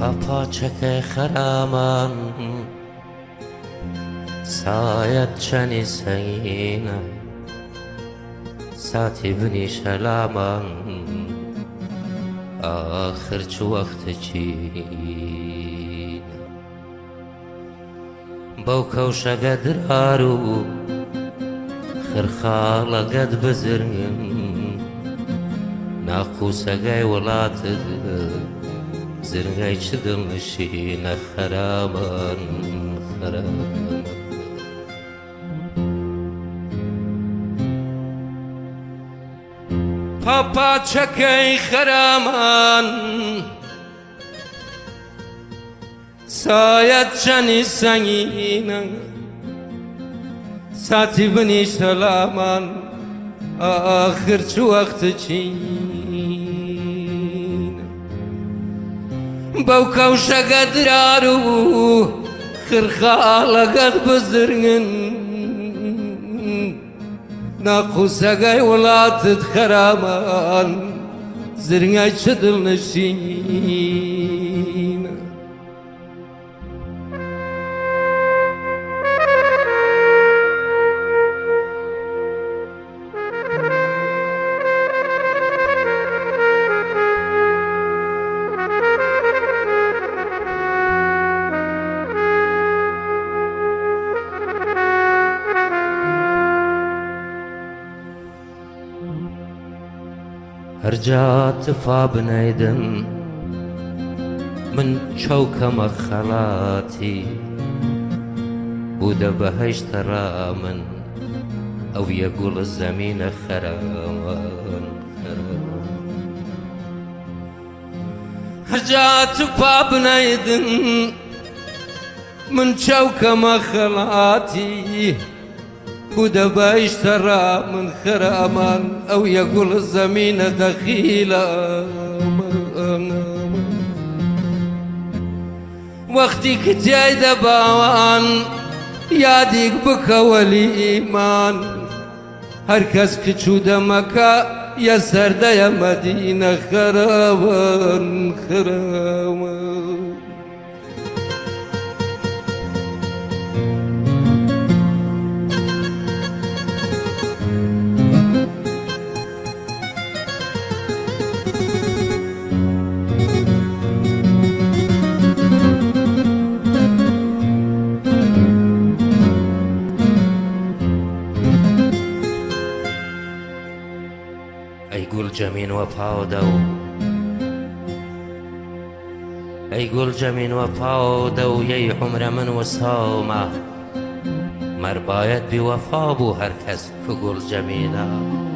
پاپاچەکەی خەرامان سایەت چەنی سەنگینە ساتی بنیشە لامان ئاخر چ وەختێکی بەو کەوشەگە درار و خرخاڵەگەت بزرگن ناقوسەگای وڵاتت زرگای چ دڵنشینە خەرامان خەرامان پاپاچەکەی خەرامان سایەت چەنی سەنگینە ساتی بنیشە لامان ئاخر چ وەختێکی بەو کەوشەگە درار و خرخاڵەگەت بزرگن ناقوسەگای وڵاتت خەرامان زرگای چ دڵنشینە هەرجا تفا بنەیدم من چەوکەمە خەڵاتی بوودە بەهەشتە ڕا من ئەو یە گوڵە زەمینە خەرامان هەرجا تفا بنەیدم من چەوکەمە خەڵاتی بوودە بەهەشتە ڕا من خەرامان ئەو یە گوڵە زەمینە دەخیلە وەختی کتیای دەباوان یادێک بکەوەلی ئیمان هەر کەس کچوو دەمەکە یە سەردەیە مەدینە خەرامان خەرامان ئەی گوڵ جەمین وەپاودە و ئەی گوڵ جەمین وەپاودە و یەی عومرە من وساومە مەربایەت بیوەفا بوو هەر کەس کە گوڵ جەمینە